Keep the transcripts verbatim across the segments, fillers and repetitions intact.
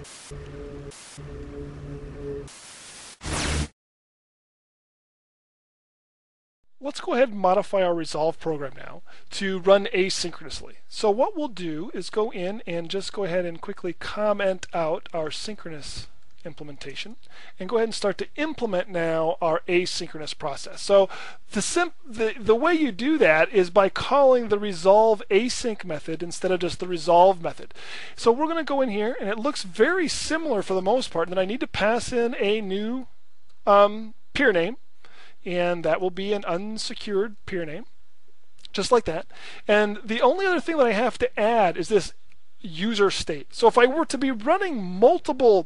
Let's go ahead and modify our resolve program now to run asynchronously. So what we'll do is go in and just go ahead and quickly comment out our synchronous implementation and go ahead and start to implement now our asynchronous process. So the, sim the, the way you do that is by calling the resolve async method instead of just the resolve method. So we're going to go in here, and it looks very similar for the most part, and then I need to pass in a new um, peer name, and that will be an unsecured peer name, just like that. And the only other thing that I have to add is this user state. So if I were to be running multiple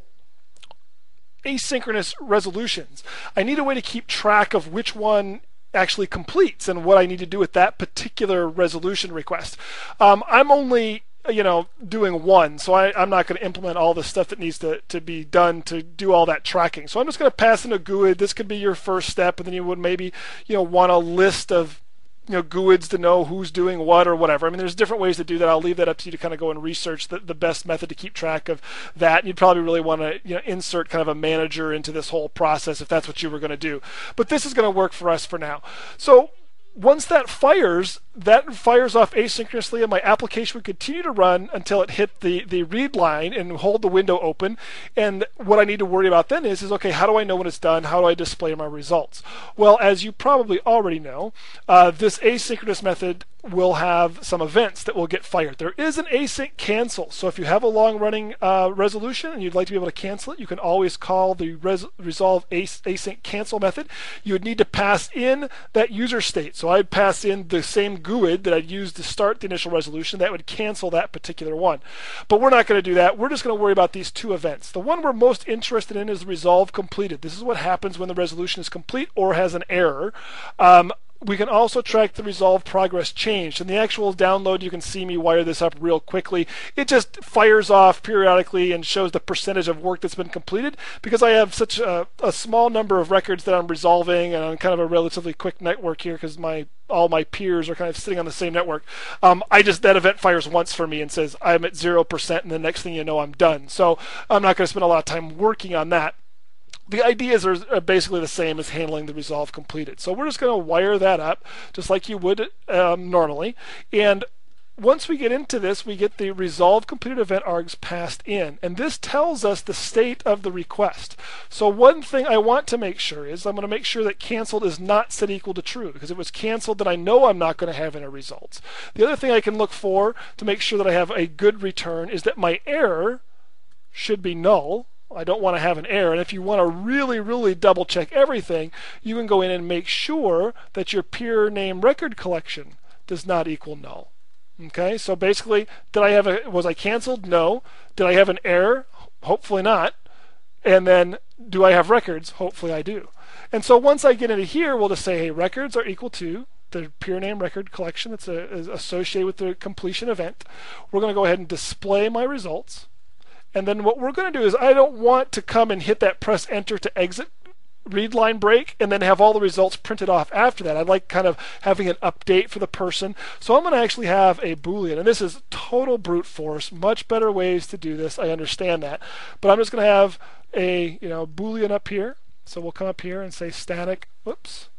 asynchronous resolutions, I need a way to keep track of which one actually completes and what I need to do with that particular resolution request. Um, I'm only you know, doing one, so I, I'm not going to implement all the stuff that needs to, to be done to do all that tracking. So I'm just going to pass in a G U I D. This could be your first step, and then you would maybe, you know, want a list of, you know, G U I Ds to know who's doing what or whatever. I mean, there's different ways to do that. I'll leave that up to you to kind of go and research the, the best method to keep track of that. And you'd probably really want to, you know, insert kind of a manager into this whole process if that's what you were going to do. But this is going to work for us for now. So once that fires, that fires off asynchronously, and my application would continue to run until it hit the, the read line and hold the window open. And what I need to worry about then is, is, okay, how do I know when it's done? How do I display my results? Well, as you probably already know, uh, this asynchronous method will have some events that will get fired. There is an async cancel. So if you have a long-running uh, resolution and you'd like to be able to cancel it, you can always call the res resolve as async cancel method. You would need to pass in that user state. So I'd pass in the same G U I D that I'd used to start the initial resolution. That would cancel that particular one. But we're not going to do that. We're just going to worry about these two events. The one we're most interested in is the resolve completed. This is what happens when the resolution is complete or has an error. Um, We can also track the resolve progress changed. In the actual download, you can see me wire this up real quickly. It just fires off periodically and shows the percentage of work that's been completed, because I have such a, a small number of records that I'm resolving, and on kind of a relatively quick network here because my all my peers are kind of sitting on the same network. Um, I just, that event fires once for me and says I'm at zero percent, and the next thing you know, I'm done. So I'm not going to spend a lot of time working on that. The ideas are basically the same as handling the resolve completed. So we're just going to wire that up just like you would um, normally. And once we get into this, we get the resolve completed event args passed in. And this tells us the state of the request. So one thing I want to make sure is I'm going to make sure that canceled is not set equal to true, because if it was canceled, then I know I'm not going to have any results. The other thing I can look for to make sure that I have a good return is that my error should be null. I don't want to have an error. And if you want to really, really double check everything, you can go in and make sure that your peer name record collection does not equal null. Okay, so basically, did I have a, was I canceled? No. Did I have an error? Hopefully not. And then, do I have records? Hopefully I do. And so once I get into here, we'll just say, hey, records are equal to the peer name record collection that's a, is associated with the completion event. We're going to go ahead and display my results. And then what we're going to do is, I don't want to come and hit that press enter to exit read line break and then have all the results printed off after that. I'd like kind of having an update for the person. So I'm going to actually have a Boolean. And this is total brute force. Much better ways to do this. I understand that. But I'm just going to have a you know Boolean up here. So we'll come up here and say static, whoops,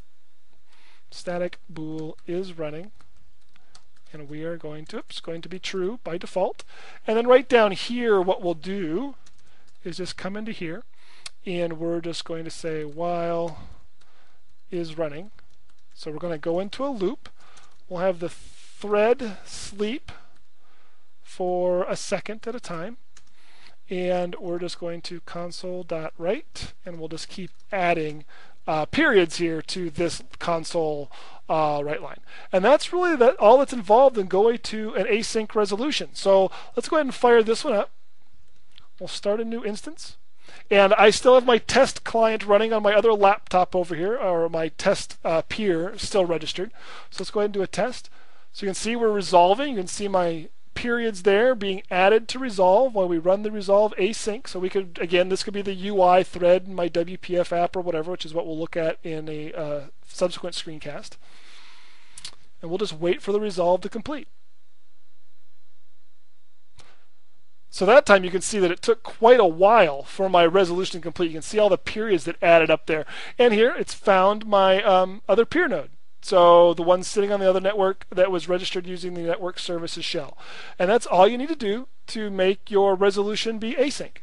static bool is running. And we are going to, oops, going to be true by default. And then right down here, what we'll do is just come into here, and we're just going to say while is running. So we're going to go into a loop. We'll have the thread sleep for a second at a time. And we're just going to console.write, and we'll just keep adding uh, periods here to this console uh, write line. And that's really that, all that's involved in going to an async resolution. So let's go ahead and fire this one up. We'll start a new instance. And I still have my test client running on my other laptop over here, or my test uh, peer still registered. So let's go ahead and do a test. So you can see we're resolving. You can see my periods there being added to resolve while we run the resolve async. So we could, again, this could be the U I thread in my W P F app or whatever, which is what we'll look at in a uh, subsequent screencast. And we'll just wait for the resolve to complete. So that time you can see that it took quite a while for my resolution to complete. You can see all the periods that added up there. And here it's found my um, other peer node. So the one sitting on the other network that was registered using the network services shell. And that's all you need to do to make your resolution be async.